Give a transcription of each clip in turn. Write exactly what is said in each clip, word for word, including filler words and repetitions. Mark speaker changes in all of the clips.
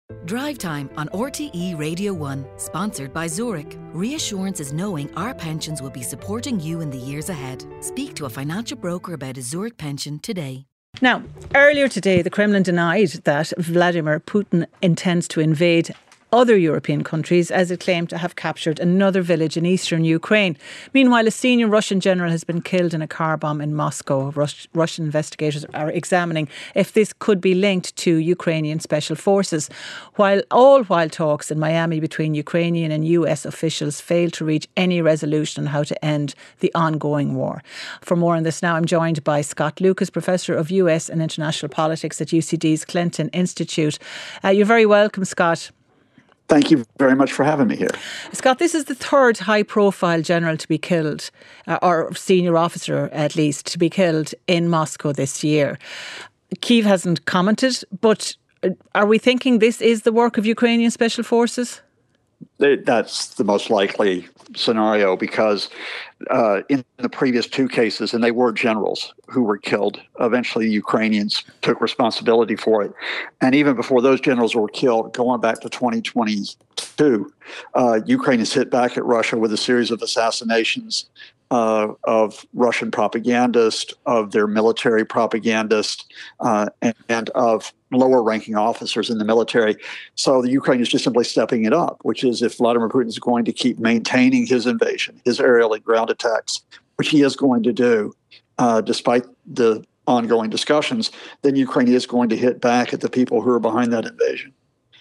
Speaker 1: Drive Time on R T E Radio one, sponsored by Zurich. Reassurance is knowing our pensions will be supporting you in the years ahead. Speak to a financial broker about a Zurich pension today.
Speaker 2: Now, earlier today, the Kremlin denied that Vladimir Putin intends to invade other European countries, as it claimed to have captured another village in eastern Ukraine. Meanwhile, a senior Russian general has been killed in a car bomb in Moscow. Rus- Russian investigators are examining if this could be linked to Ukrainian special forces. While all while talks in Miami between Ukrainian and U S officials failed to reach any resolution on how to end the ongoing war. For more on this now, I'm joined by Scott Lucas, Professor of U S and International Politics at U C D's Clinton Institute. Uh, you're very welcome, Scott.
Speaker 3: Thank you very much for having me here.
Speaker 2: Scott, this is the third high-profile general to be killed, uh, or senior officer at least, to be killed in Moscow this year. Kyiv hasn't commented, but are we thinking this is the work of Ukrainian special forces?
Speaker 3: That's the most likely scenario because uh, in the previous two cases, and they were generals who were killed, eventually Ukrainians took responsibility for it. And even before those generals were killed, going back to twenty twenty-two, uh, Ukraine has hit back at Russia with a series of assassinations uh, of Russian propagandists, of their military propagandists, uh, and, and of lower-ranking officers in the military. So the Ukraine is just simply stepping it up, which is if Vladimir Putin is going to keep maintaining his invasion, his aerial and ground attacks, which he is going to do, uh, despite the ongoing discussions, then Ukraine is going to hit back at the people who are behind that invasion.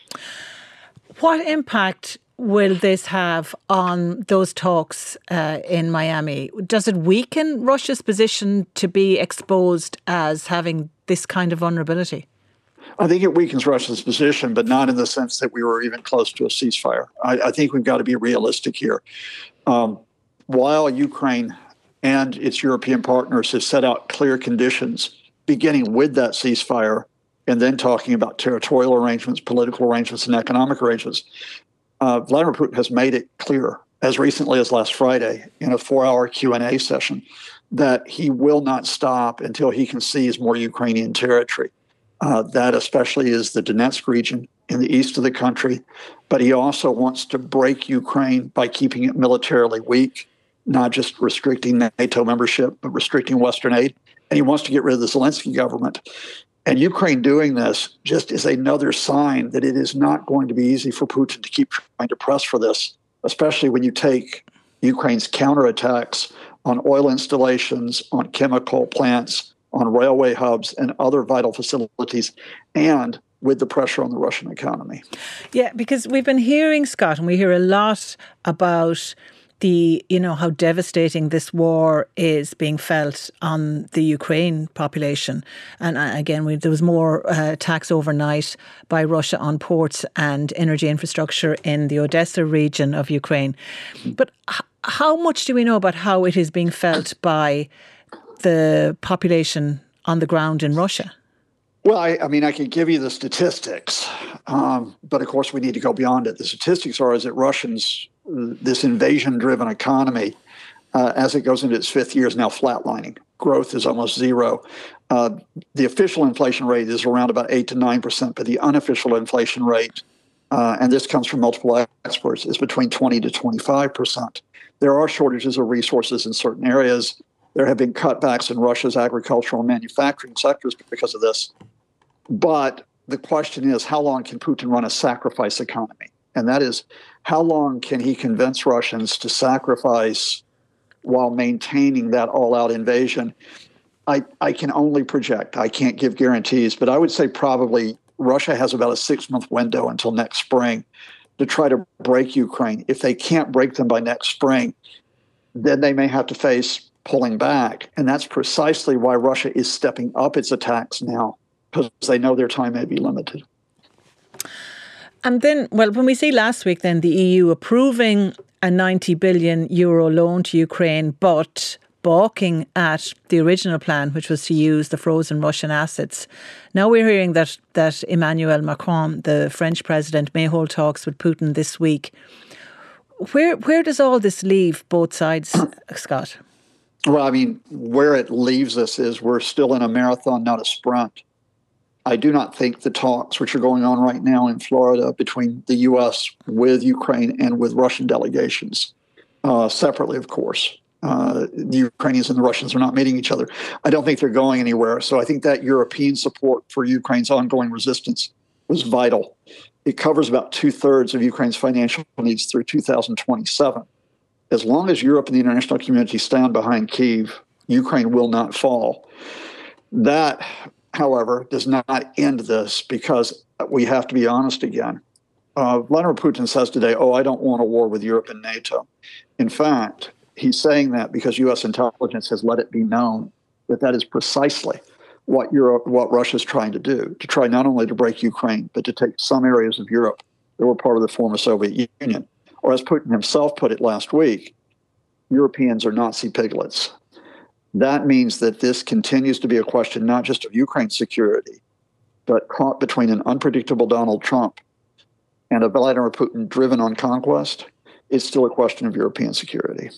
Speaker 2: What impact will this have on those talks uh, in Miami? Does it weaken Russia's position to be exposed as having this kind of vulnerability?
Speaker 3: I think it weakens Russia's position, but not in the sense that we were even close to a ceasefire. I, I think we've got to be realistic here. Um, while Ukraine and its European partners have set out clear conditions, beginning with that ceasefire and then talking about territorial arrangements, political arrangements, and economic arrangements, uh, Vladimir Putin has made it clear, as recently as last Friday in a four-hour Q and A session, that he will not stop until he can seize more Ukrainian territory. Uh, that especially is the Donetsk region in the east of the country. But he also wants to break Ukraine by keeping it militarily weak, not just restricting NATO membership, but restricting Western aid. And he wants to get rid of the Zelensky government. And Ukraine doing this just is another sign that it is not going to be easy for Putin to keep trying to press for this, especially when you take Ukraine's counterattacks on oil installations, on chemical plants, on railway hubs and other vital facilities, and with the pressure on the Russian economy.
Speaker 2: Yeah, because we've been hearing, Scott, and we hear a lot about the, you know, how devastating this war is being felt on the Ukraine population. And again, we, there was more uh, attacks overnight by Russia on ports and energy infrastructure in the Odessa region of Ukraine. But h- how much do we know about how it is being felt by the population on the ground in Russia?
Speaker 3: Well, I, I mean, I can give you the statistics, um, but of course we need to go beyond it. The statistics are is that Russians, this invasion-driven economy, uh, as it goes into its fifth year, is now flatlining. Growth is almost zero. Uh, the official inflation rate is around about eight to nine percent, but the unofficial inflation rate, uh, and this comes from multiple experts, is between twenty to twenty-five percent. There are shortages of resources in certain areas. There have been cutbacks in Russia's agricultural and manufacturing sectors because of this. But the question is, how long can Putin run a sacrifice economy? And that is, how long can he convince Russians to sacrifice while maintaining that all-out invasion? I, I can only project. I can't give guarantees, but I would say probably Russia has about a six-month window until next spring to try to break Ukraine. If they can't break them by next spring, then they may have to face pulling back. And that's precisely why Russia is stepping up its attacks now, because they know their time may be limited.
Speaker 2: And then, well, when we see last week, then the E U approving a ninety billion euro loan to Ukraine, but balking at the original plan, which was to use the frozen Russian assets. Now we're hearing that, that Emmanuel Macron, the French president, may hold talks with Putin this week. Where, where does all this leave both sides, Scott?
Speaker 3: Well, I mean, where it leaves us is we're still in a marathon, not a sprint. I do not think the talks which are going on right now in Florida between the U S with Ukraine and with Russian delegations, uh, separately, of course, uh, the Ukrainians and the Russians are not meeting each other. I don't think they're going anywhere. So I think that European support for Ukraine's ongoing resistance was vital. It covers about two thirds of Ukraine's financial needs through two thousand twenty-seven. As long as Europe and the international community stand behind Kyiv, Ukraine will not fall. That, however, does not end this, because we have to be honest again. Uh, Vladimir Putin says today, oh, I don't want a war with Europe and NATO. In fact, he's saying that because U S intelligence has let it be known that that is precisely what Europe, what Russia's trying to do, to try not only to break Ukraine, but to take some areas of Europe that were part of the former Soviet Union. Or as Putin himself put it last week, Europeans are Nazi piglets. That means that this continues to be a question not just of Ukraine's security, but caught between an unpredictable Donald Trump and a Vladimir Putin driven on conquest. It's still a question of European security.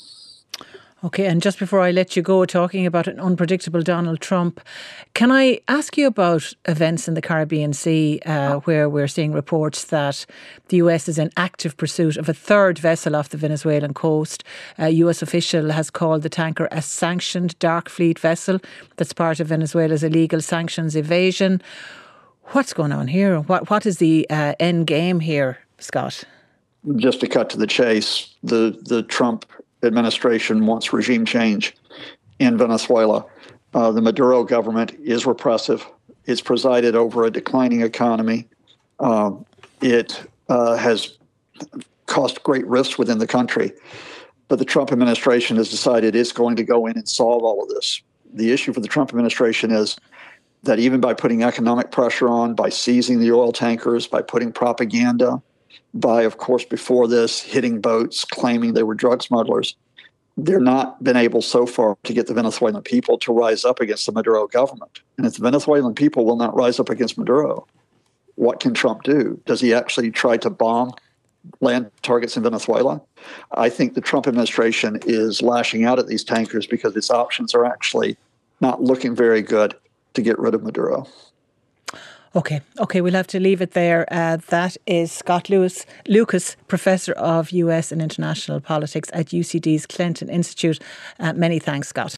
Speaker 2: Okay, and just before I let you go, talking about an unpredictable Donald Trump, can I ask you about events in the Caribbean Sea uh, where we're seeing reports that the U S is in active pursuit of a third vessel off the Venezuelan coast? A U S official has called the tanker a sanctioned dark fleet vessel that's part of Venezuela's illegal sanctions evasion. What's going on here? What What is the uh, end game here, Scott?
Speaker 3: Just to cut to the chase, the, the Trump administration wants regime change in Venezuela. Uh, the Maduro government is repressive. It's presided over a declining economy. Uh, it uh, has caused great risks within the country. But the Trump administration has decided it's going to go in and solve all of this. The issue for the Trump administration is that even by putting economic pressure on, by seizing the oil tankers, by putting propaganda, by, of course, before this, hitting boats, claiming they were drug smugglers, they're not been able so far to get the Venezuelan people to rise up against the Maduro government. And if the Venezuelan people will not rise up against Maduro, what can Trump do? Does he actually try to bomb land targets in Venezuela? I think the Trump administration is lashing out at these tankers because its options are actually not looking very good to get rid of Maduro.
Speaker 2: Okay, okay, we'll have to leave it there. Uh, that is Scott Lewis, Lucas, Professor of U S and International Politics at U C D's Clinton Institute. Uh, many thanks, Scott.